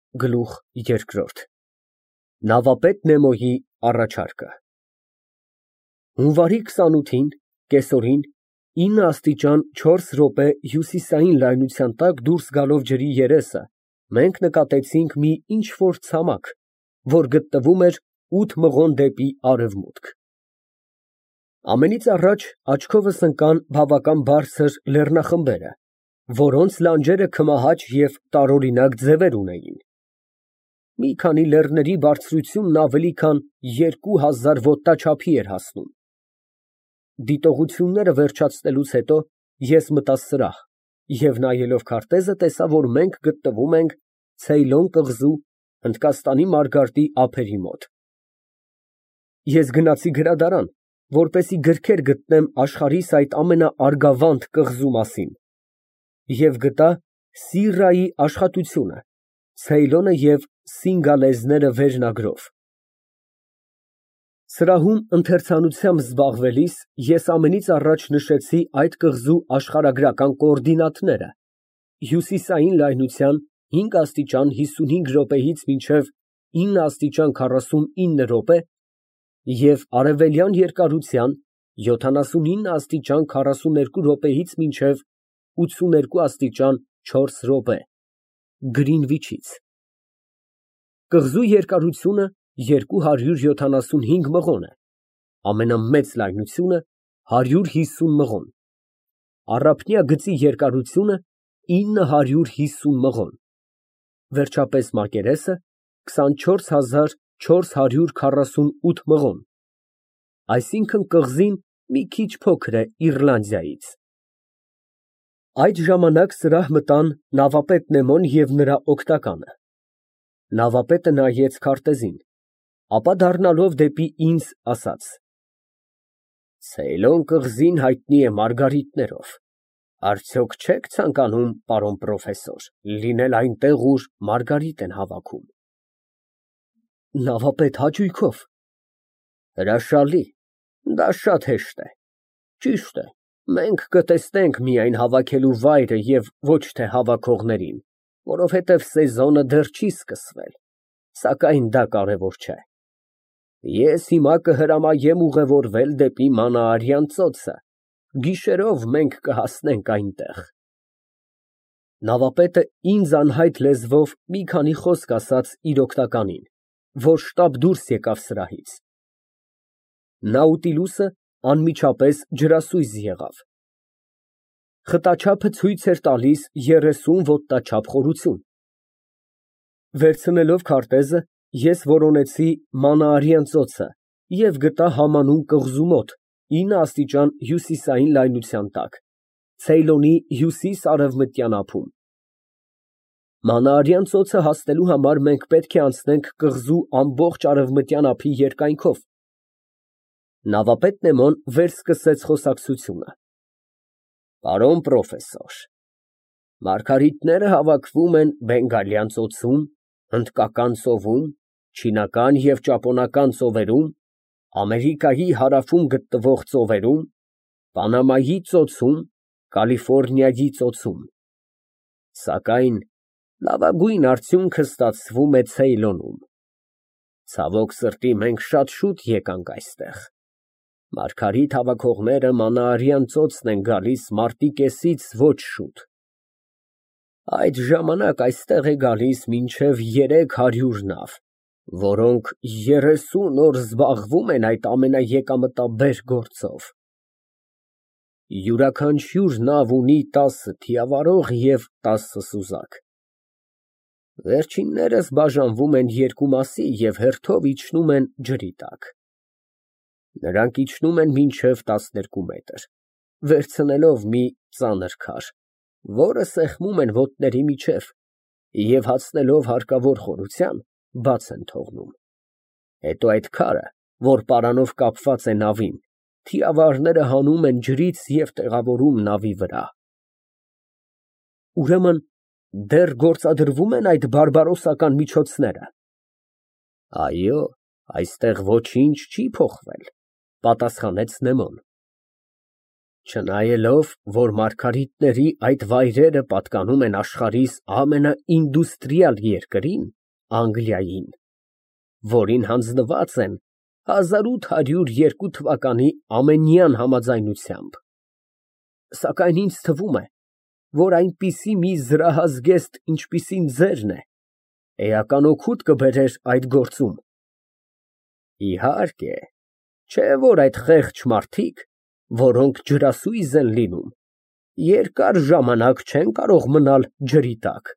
Գլուխ երկրորդ Նավապետ Նեմոյի առաջարկը Հունվարի 28-ին կեսօրին 9 աստիճան 4 րոպե հյուսիսային լայնության տակ դուրս գալով ջրի երեսը մենք նկատեցինք մի ինչ-որ ցամաք, որ գտնվում էր 8 մղոն դեպի արևմուտք։ Ամենից առաջ աչքովս ընկան բավական բարձր լեռնախմբերը, որոնց լանջերը քմահաճ և տարօրինակ ձևեր ունեին։ Մի քանի լեռների բարձրությունն ավելի քան 2000 ոտնաչափի էր հասնում։ Դիտողությունները վերջացնելուց հետո ես մտա սրահ և նայելով քարտեզը տեսա, որ մենք գտնվում ենք Ցեյլոն կղզու Հնդկաստանի մարգարտի ափերի մոտ։ Ես գնացի գրադարան, որպեսզի գրքեր գտնեմ աշխարհիս այդ ամենաարգավանդ կղզու մասին, և գտա Սիրրայի աշխատությունը «Ցեյլոնը և Սինգալեզները» վերնագրով։ Սրահում ընթերցանությամբ զբաղվելիս ես ամենից առաջ նշեցի այդ կղզու աշխարհագրական կոորդինատները՝ հյուսիսային լայնության 5 աստիճան 55 րոպեից մինչև 9 աստիճան 49 րոպե և արևելյան երկարության 79 աստիճան 42 րոպեից մինչև 82 աստիճան 4 րոպե Գրինվիչից։ Կղզու երկարությունը 275 մղոն է, ամենամեծ լայնությունը 150 մղոն, առափնյա գծի երկարությունը 950 մղոն, վերջապես մակերեսը 24448 մղոն, այսինքն կղզին մի քիչ փոքր է Իռլանդիայից։ Այդ ժամանակ սրահ մտան նավապետ Նեմոն և նրա օգնականը։ Նավապետը նայեց քարտեզին, ապա դառնալով դեպի ինձ ասաց. Ցեյլոն կղզին հայտնի է մարգարիտներով, արդյոք չեք ցանկանում, պարոն պրոֆեսոր, լինել այնտեղ, ուր մարգարիտ են հավաքում։ Նավապետ, հաճույքով։ Հրաշալի, դա շատ հեշտ է։ Ճիշտ է, մենք կտեսնենք միայն հավաքելու վայրը և ոչ թե հավաքողներին, որովհետև սեզոնը դեռ չի սկսվել, սակայն դա կարևոր չէ։ Ես հիմա կհրամայեմ ուղևորվել դեպի Մանա֊Արյան ծոցը, գիշերով մենք կհասնենք այնտեղ։ Նավապետը ինձ անհայտ լեզվով մի քանի խոսք ասաց իր օգնականին, որ շտապ դուրս եկավ սրահից։ Նաուտիլուսը անմիջապես ջրասույզ եղավ։ Խտաչափը ցույց էր տալիս 30 ոտնաչափ խորություն։ Վերցնելով քարտեզը, ես որոնեցի Մանա֊Արյան ծոցը և գտա համանուն կղզու մոտ 9 աստիճան հյուսիսային լայնության տակ, Ցեյլոնի հյուսիս֊արևմտյան ափում։ Մանա֊Արյան ծոցը հասնելու համար մենք պետք է անցնենք կղզու ամբողջ արևմտյան ափի երկայնքով։ Նավապետ Նեմոն վերսկսեց խոսակցությունը. Պարոն պրոֆեսոր, մարգարիտները հավաքվում են Բենգալյան ծոցում, Հնդկական ծովում, Չինական և Ճապոնական ծովերում, Ամերիկայի հարավում գտնվող ծովերում, Պանամայի ծոցում, Կալիֆոռնիայի ծոցում, սակայն լավագույն արդյունքը ստացվում է Ցեյլոնում։ Ցավոք սրտի, մենք շատ շուտ եկանք այստեղ։ Մարգարիտ հավաքողները Մանա֊Արյան ծոցն են գալիս մարտի կեսից ոչ շուտ։ Այդ ժամանակ այստեղ է գալիս մինչև 300 նավ, որոնք 30 օր զբաղվում են այդ ամենաեկամտաբեր գործով։ Յուրաքանչյուր նավ ունի 10 թիավարող և 10 սուզակ։ Վերջիններս բաժանվում են երկու մասի և հերթով իջնում են ջրի տակ։ Նրանք իջնում են մինչև 12 մետր, վերցնելով մի ծանր քար, որը սեղմում են ոտների միջև և հացնելով հարկավոր խորության, բաց են թողնում։ Հետո այդ քարը, որ պարանով կապված է նավին, թիավարները հանում են ջրից և տեղավորում նավի վրա։ Ուրեմն դեռ գործադրվում են այդ բարբարոսական միջոցները։ Այո, այստեղ ոչինչ չի փոխվել, պատասխանեց Նեմոն։ Չնայելով, որ մարգարիտների այդ վայրերը պատկանում են աշխարհիս ամենաինդուստրիալ երկրին, Անգլիային, որին հանձնված են 1802 թվականի ամենյան համաձայնությամբ։ Սակայն ինձ թվում է, որ այնպիսի մի զրահազգեստ, ինչպիսին ձերն է, էական օգուտ կբերեր այդ գործում։ Իհարկե, չէ որ այդ խեղճ մարդիկ, որոնք ջրասույզ են լինում, երկար ժամանակ չեն կարող մնալ ջրի տակ։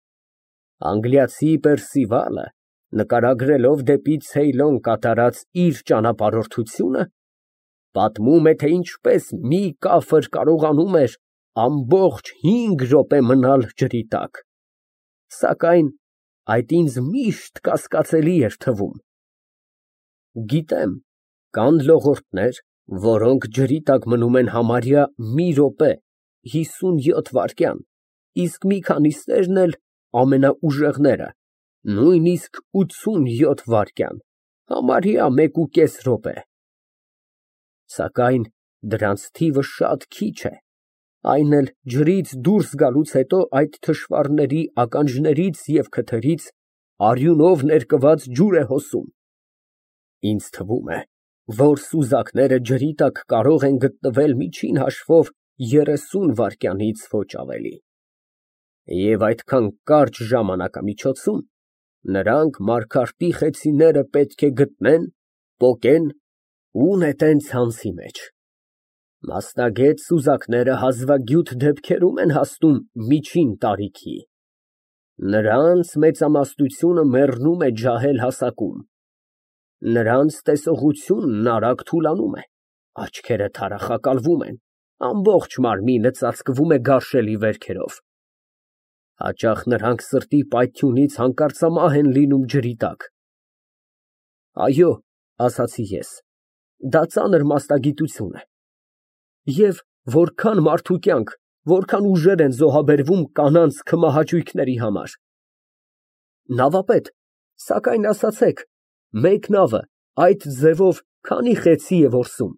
Անգլիացի Պերսիվալը, նկարագրելով դեպի Ցեյլոն կատարած իր ճանապարհորդությունը, պատմում է, թե ինչպես մի կաֆր կարողանում էր ամբողջ 5 րոպե մնալ ջրի տակ, սակայն այդ ինձ միշտ կասկածելի էր թվում։ Գիտեմ, կան լողորդներ, որոնք ջրի տակ մնում են համարյա մի րոպե 57 վայրկյան, իսկ մի քանիսներն էլ ամենաուժեղները, նույնիսկ 87 վայրկյան, համարյա 1.5 րոպե։ Սակայն դրանց թիվը շատ քիչ է, այն էլ ջրից դուրս գալուց հետո այդ թշվառների ականջներից և քթերից արյունով ներկված ջուր է հոսում։ Ինձ թվում է, որ սուզակները ջրի տակ կարող են գտնվել միջին հաշվով 30 վայրկյանից ոչ ավելի։ Եվ այդքան կարճ ժամանակամիջոցում նրանք մարգարտի խեցիները պետք է գտնեն, պոկեն ու նետեն ցանցի մեջ։ Մասնագետ սուզակները հազվագյուտ դեպքերում են հասնում միջին տարիքի։ Նրանց մեծամասնությունը մեռնում է ջահել հասակում։ Նրանց տեսողությունն արագ թուլանում է, աչքերը թարախակալվում են, ամբողջ մարմինը ծածկվում է գարշելի վերքերով։ Հաճախ նրանք սրտի պայթյունից հանկարծամահ են լինում ջրի տակ։ Այո, ասացի ես, դա ծանր մասնագիտություն է։ Եվ որքան մարդու կյանք, որքան ուժեր են զոհաբերվում կանանց քմահաճույքների համար։ Նավապետ, սակայն ասացեք, մեկ նավը այդ ձևով քանի խեցի է որսում։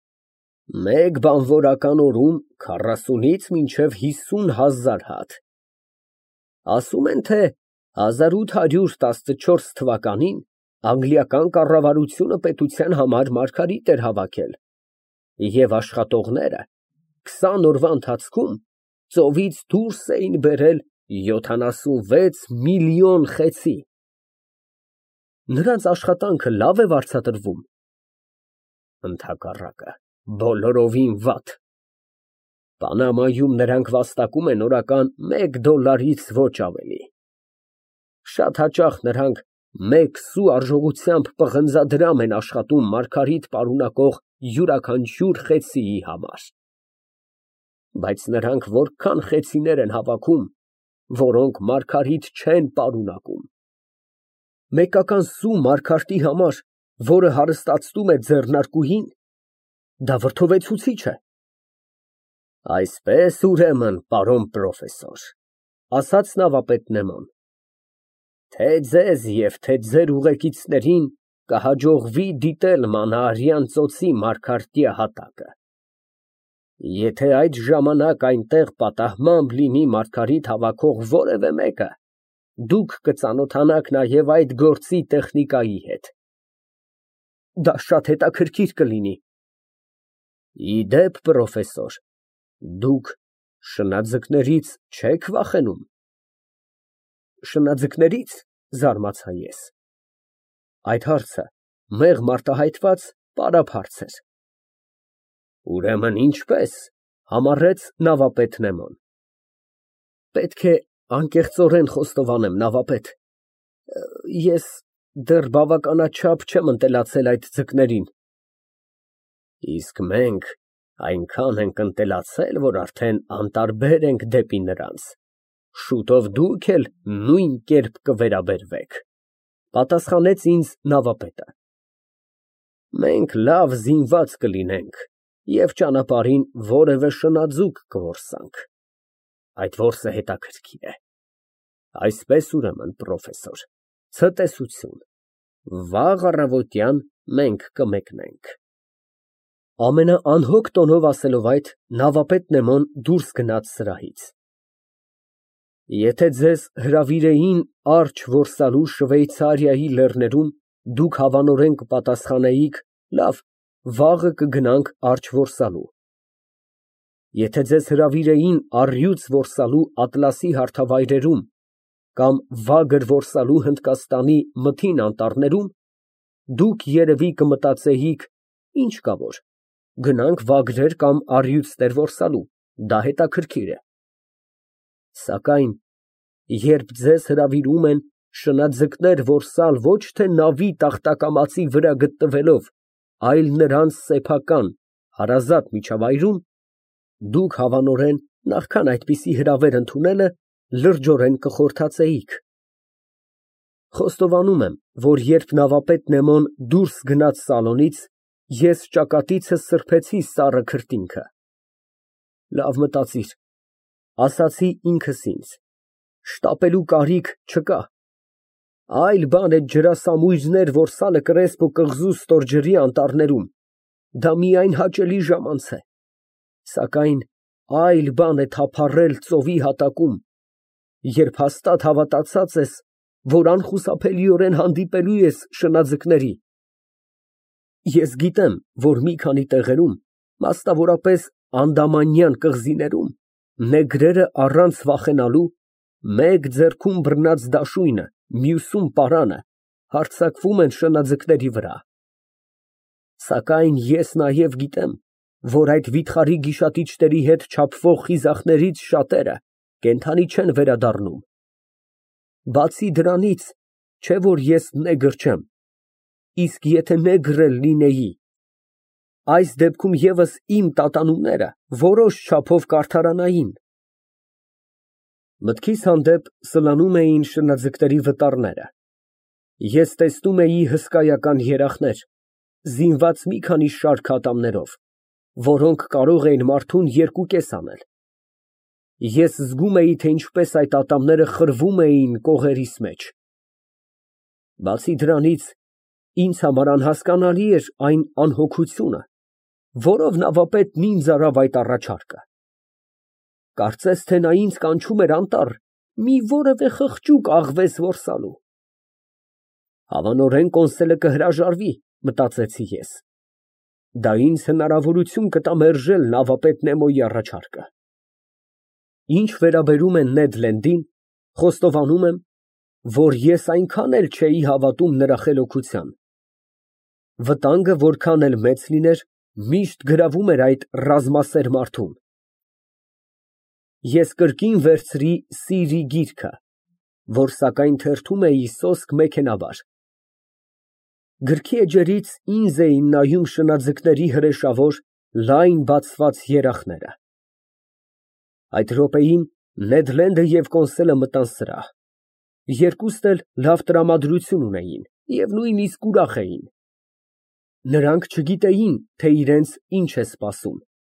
Մեկ բանվորական օրում 40-ից մինչև 50,000 հատ։ Ասում են, թե 1814 թվականին անգլիական կառավարությունը պետության համար մարգարիտ էր հավաքել, և աշխատողները 20 օրվա ընթացքում ծովից դուրս էին բերել 76 միլիոն խեցի։ Նրանց աշխատանքը լավ է վարձատրվում։ Ընդհակառակը, բոլորովին վատ։ Պանամայում նրանք վաստակում են օրական $1 ոչ ավելի։ Շատ հաճախ նրանք 1 սու արժողությամբ պղնձադրամ են աշխատում մարգարիտ պարունակող յուրաքանչյուր խեցիի համար։ Բայց նրանք որքան խեցիներ են հավաքում, որոնք մարգարիտ չեն պարունակում։ Մեկական սու մարգարտի համար, որը հարստացնում է ձեռնարկուհին, դա վրդովեցուցիչ է։ Այսպես, ուրեմն, պարոն պրոֆեսոր, ասաց նավապետ Նեման, թե ձեզ և թե ձեր ուղեկիցներին կհաջողվի դիտել մանարյան ծոցի մարգարտյա հատակը։ Եթե այդ ժամանակ այնտեղ պատահմամբ լինի մարգարիտ հավաքող որևէ մեկը, դուք կծանոթանաք նաև այդ գործի տեխնիկայի հետ։ Դա շատ հետաքրքիր կլինի։ Ի դեպ, պրոֆեսոր, դուք շնաձկներից չեք վախենում։ Շնաձկների՞ց, զարմացա ես։ Այդ հարցը մեղմ արտահայտված պարապ հարց էր։ Ուրեմն ինչպես, համառեց նավապետ Նեման։ Պետք է անկեղծորեն խոստովանեմ, նավապետ, ես դեռ բավականաչափ չեմ ընտելացել այդ ձկներին։ Իսկ մենք այնքան ենք ընտելացել, որ արդեն անտարբեր ենք դեպի նրանց։ Շուտով դուք էլ նույն կերպ կվերաբերվեք, պատասխանեց ինձ նավապետը։ Մենք լավ զինված կլինենք և ճանապարհին որևէ շնաձուկ կորսանք։ Այդ որսը հետաքրքիր է։ Այսպես, ուրեմն, պրոֆեսոր, ցտեսություն, վաղ առավոտյան մենք կմեկնենք։ Ամենաանհոգ տոնով ասելով այդ, նավապետ Նեման դուրս գնաց սրահից։ Եթե ձեզ հրավիրեին արջ որսալու Շվեյցարիայի լեռներում, դուք հավանորեն կպատասխանեիք. լավ, վաղը կգնանք արջ որսալու։ Եթե ձեզ հրավիրեին առյուծ որսալու Ատլասի հարթավայրերում կամ վագր որսալու Հնդկաստանի մթին անտառներում, դուք երևի կմտածեիք. ինչ կա որ, գնանք վագրեր կամ առյուծներ որսալու, դա հետաքրքիր է։ Սակայն երբ ձեզ հրավիրում են շնաձկներ որսալ ոչ թե նավի տախտակամածի վրա գտնվելով, այլ նրանց սեփական հարազատ միջավայրում, դուք հավանորեն, նախքան այդպիսի հրավեր ընդունելը, լրջորեն կխորթացեիք։ Խոստովանում եմ, որ երբ նավապետ Նեմոն դուրս գնաց սալոնից, ես ճակատիցս սրբեցի սառը քրտինքը։ Լավ մտածիր, ասացի ինքս ինձ, շտապելու կարիք չկա։ Այլ բան է ջրասամույրներ որսալը Կրեսպո կղզու ստորջրի անտառներում, դա միայն հաճելի ժամանց է, սակայն այլ բան է թափառել ծովի հատակում, երբ հաստատ հավատացած ես, որ անխուսափելիորեն հանդիպելու ես շնաձկների։ Ես գիտեմ, որ մի քանի տեղերում, մասնավորապես Անդամանյան կղզիներում, նեգրերը առանց վախենալու, մեկ ձեռքում բռնած դաշույնը, մյուսում պարանը, հարձակվում են շնաձկների վրա։ Սակայն ես նաև գիտեմ, որ այդ վիթխարի գիշատիչների հետ չափվող խիզախներից շատերը կենդանի չեն վերադառնում։ Բացի դրանից, չէ որ ես նեգր չեմ, իսկ եթե նեգր էլ լինեի, այս դեպքում ևս իմ տատանումները որոշ չափով կարդարանային։ Մտքիս հանդեպ սլանում էին շնաձկների վտարները։ Ես տեսնում էի հսկայական երախներ, զինված մի քանի շարք ատամներով, որոնք կարող էին մարդուն երկուկես անել։ Ես զգում էի, թե ինչպես այդ ատամները խրվում էին կողերիս մեջ։ Բացի դրանից, ինձ համար անհասկանալի էր այն անհոգությունը, որով նավապետն ինձ արավ այդ առաջարկը։ Կարծես թե նա ինձ կանչում էր անտառ մի որևէ խղճուկ աղվես որսալու։ Հավանորեն կոնսոլը կհրաժարվի, մտածեցի ես։ Դա ինձ հնարավորություն կտա մերժել նավապետ Նեմոյի առաջարկը։ Ինչ վերաբերում է Նեդ Լենդին, խոստովանում եմ, որ ես այնքան էլ չէի հավատում նրա խելոքության։ Վտանգը որքան էլ մեծ լիներ, միշտ գրավում էր այդ ռազմասեր մարդում։ Ես կրկին վերցրի Սիրի գիրքը, որ սակայն թերթում էի սոսկ մեքենայաբար։ Գրքի էջերից ինձ էին նայում շնաձկների հրեշավոր, լայն բացված երախները։ Այդ րոպեին Նեդ Լենդը և կոնսոլը մտան սրահ։ Երկուստ էլ լավ տրամադրություն ունեին և նույնիսկ ուրախ էին։ Նրանք չգիտեին, թե իրենց ինչ է սպասում։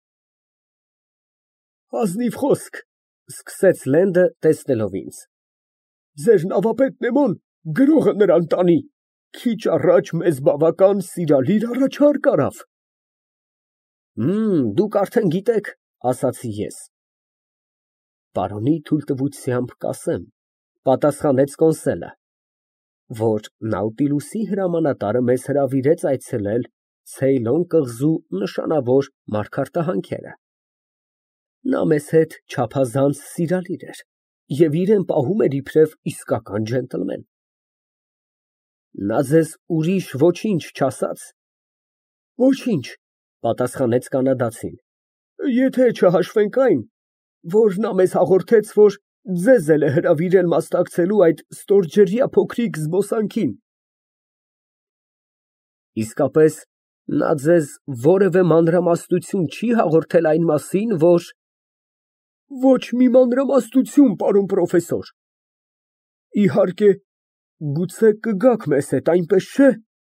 Ազնիվ խոսք, սկսեց Լենդը, տեսնելով ինձ։ Ձեր նավապետ Նեմոն գրողը նրան տանի, քիչ առաջ մեզ բավական սիրալիր առաջարկ արավ։ Դուք արդեն գիտեք, ասացի ես։ Պարոնի թույլտվությամբ կասեմ, պատասխանեց կոնսոլը, որ Նաուտիլուսի հրամանատարը մեզ հրավիրեց այցելել Ցեյլոն կղզու նշանավոր մարգարտահանքերը։ Նա մեզ հետ չափազանց սիրալիր էր և իրեն պահում էր իբրև իսկական ջենտլմեն։ Նա ձեզ ուրիշ ոչինչ չասա՞ց։ Ոչինչ, պատասխանեց կանադացին, եթե չհաշվենք այն, որ նա մեզ հաղորդեց, որ ձեզ էլ է հրավիրել մասնակցելու այդ ստորջրյա փոքրիկ զբոսանքին։ Իսկապես, նա ձեզ որևէ մանրամասնություն չի հաղորդել այն մասին, որ… Ոչ մի մանրամասնություն, պարոն պրոֆեսոր։ Իհարկե, գուցե կգաք մեզ հետ, այնպես չէ։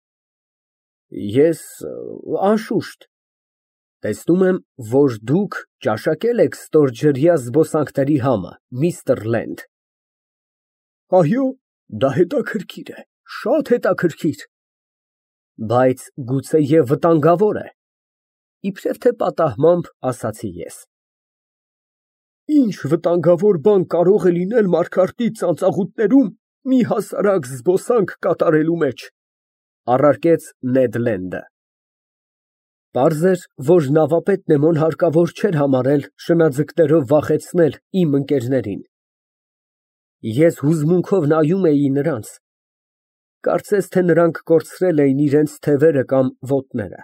Ես, անշուշտ, տեսնում եմ, որ դուք ճաշակել եք ստորջրյա զբոսանքների համը, միստր Լենդ։ Այո, դա հետաքրքիր է, շատ հետաքրքիր։ Բայց գուցեև վտանգավոր է, իբրև թե պատահմամբ ասացի ես։ Ինչ վտանգավոր բան կարող է լինել Մարգարտի ծանծաղուտներում մի հասարակ զբոսանք կատարելու մեջ, առարկեց Նեդ Լենդը։ Պարզ էր, որ նավապետ Նեմոն հարկավոր չէր համարել շնաձկներով վախեցնել իմ ընկերներին։ Ես հուզմունքով նայում էի նրանց, կարծես թե նրանք կորցրել էին իրենց թևերը կամ ոտները։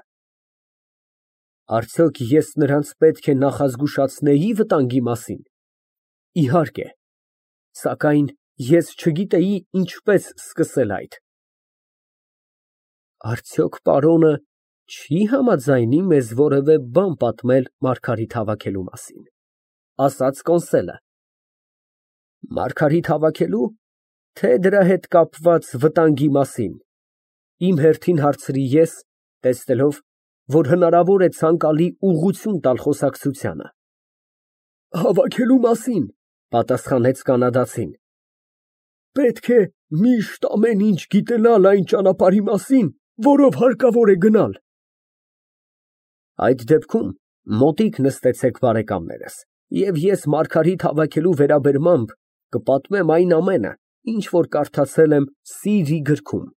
Արդյոք ես նրանց պետք է նախազգուշացնեի վտանգի մասին։ Իհարկե, սակայն ես չգիտեի ինչպես սկսել այդ։ Արդյոք պարոնը չի համաձայնի մեզ որևէ բան պատմել Մարգարիտ հավաքելու մասին, ասաց Կոնսելը։ Մարգարիտ հավաքելու, թե դրա հետ կապված վտանգի մասին, իմ հերթին հարցրի ես, տեսնելով, որ հնարավոր է ցանկալի ուղղություն տալ խոսակցությանը։ Հավաքելու մասին, պատասխանեց կանադացին։ Պետք է միշտ ամեն ինչ գիտենալ այն ճանապարհի մասին, որով հարկավոր է գնալ։ Այդ դեպքում մոտիկ նստեցեք, բարեկամներս, և ես Մարգարիտ հավաքելու վերաբերմամբ կպատմեմ այն ամենը, ինչ որ կարդացել եմ Սիրի գրքում։